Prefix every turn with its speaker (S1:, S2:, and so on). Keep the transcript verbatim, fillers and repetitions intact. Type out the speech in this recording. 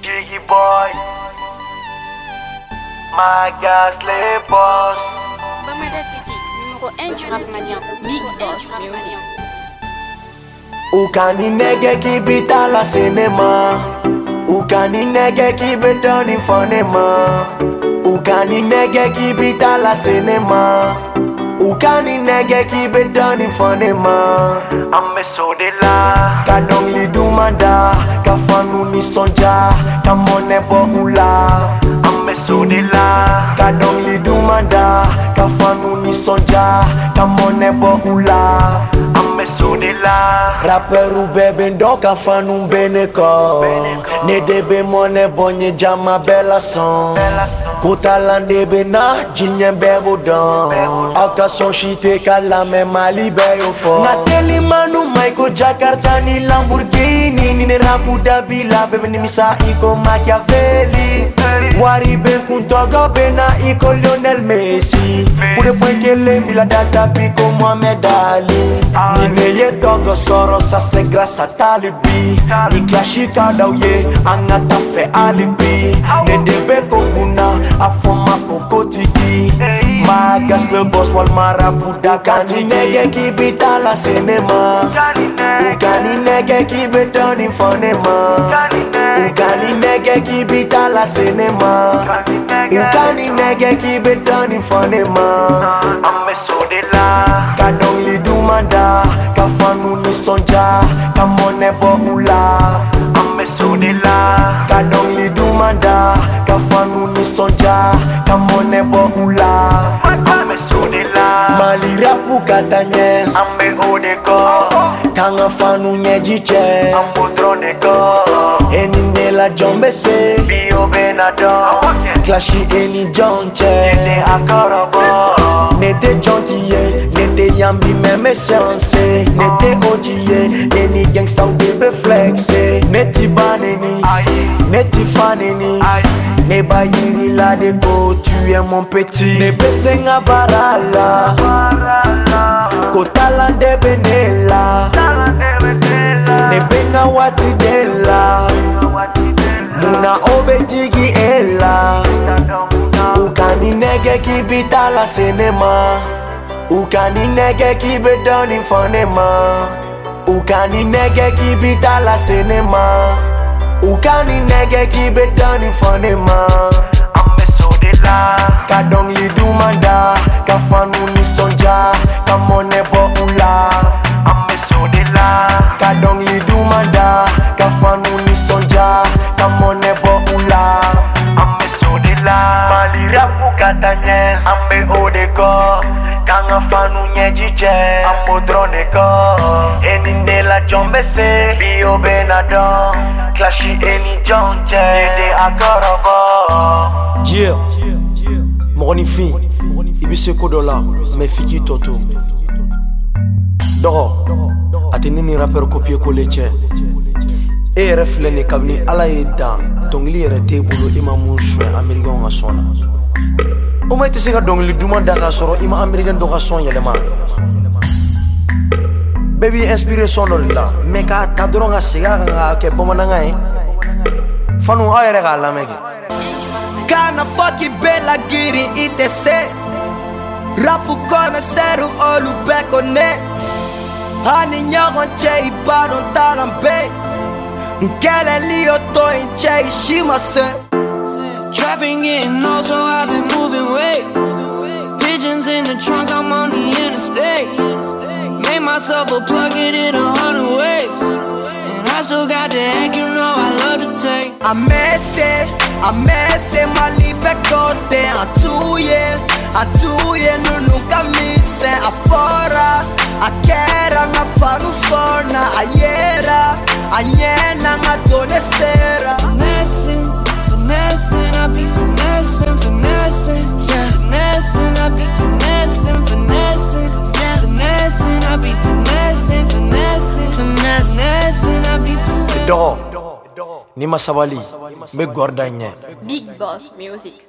S1: Jiggy boy, Magas les boss.
S2: Bamada City, numéro un du rap malien. Big Boss Music.
S1: Ukani nege kibita la cinema. Ukani nege kibetoni fonema. Ukani nege kibita la cinema. Ukani nege kibetoni fonema. Ame sodela kadong li dumanda kafanu ni sonja kamone bo ula. Ame sodela kadong li dumanda kafanu ni sonja kamone bo ula. Ame sodela rapperu bebe ndo kafanu beneko ne debe mone bonye jama bella son kotalande be na jinye bebo don aka son shite kala me mali be yo fo na teli manu Michael Jakarta ni Lamborghini ni ne Abu Dhabi la bebe ni misa iko Machiavelli wari be kuntoga be na iko Lionel Messi pure poikele bila data piko Mohamed Ali ni neye dogo soro ça c'est grâce à Talibi ni klashika dauye angata fe alibi ne debe kokuna afoma kokotiki Magas le boss wal marabuda kani nege kibita la cinema ukani nege kibetoni fonema ukani nege kibita la cinema ukani nege kibetoni fonema ame sodela kadong li dumanda kafanu ni sonja kamone bo ula ame sodela kadong li dumanda kafanu ni sonja kamone bo ula ame sodela mali rapu katanye ame odeko kanga fanu nyejiche ambodroneko eni nela jombese bio benado clashi eni jonche nete akorobo nete jonkiye nete yambi meme seanse nete ojiye neni gangsta ou debe flexe neti baneni neti faneni ne bayiri la deko tu es mon petit ne besenga barala kotala debe nela ne benga wati dela muna obejigi ela ukani nege kibita la cinema ukani nege kibedoni fonema ukani nege kibita la cinema ukani nege kibedoni fonema ame sodela kadong li dumanda kafanu ni sonja kamone bo ula ame sodela kadong li dumanda kafanu ni sonja kamone bo ula ame sodela mali rapu katanye ame odeko kanga fanu nyejiche amodroneko eni nela jombese bio benado clashi eni jonche ede akorobo yeah moroni fin ibise kodola me fiki toto dogo ateni ni rapper copier coller che e reflene kavni ala eda dongli ere tebulu imamu shwe american ngasona o mai tese ka dongli dumanda ka soro ima american do ka son yelema baby inspiration do la me ka tadoro nga siga nga ke bomana nga e fanu ayere ka la mege
S3: kana fucking bella giri itese rapu kona seru olu bekone hani nyagon che ibadon tarambe nkele liyo to inche ishimase
S4: trapping getting old, so I've been moving weight. Pigeons in the trunk, I'm on the interstate. Made myself a plug it in a hundred ways, and I still got the act, you know I love to take.
S3: Amese, amese malibe kote atuye, atuye nunu kamise afora, akera na fanu sona ayera, anyena ngatone sera.
S4: Finessing, finessing, I be finessing, finessing, yeah. Finessing, I be finessing, finessing, yeah. Finessing, I be finessing, finessing, finessing, I be finessing.
S1: Dogo ni masabali me gordanye
S2: Big Boss Music.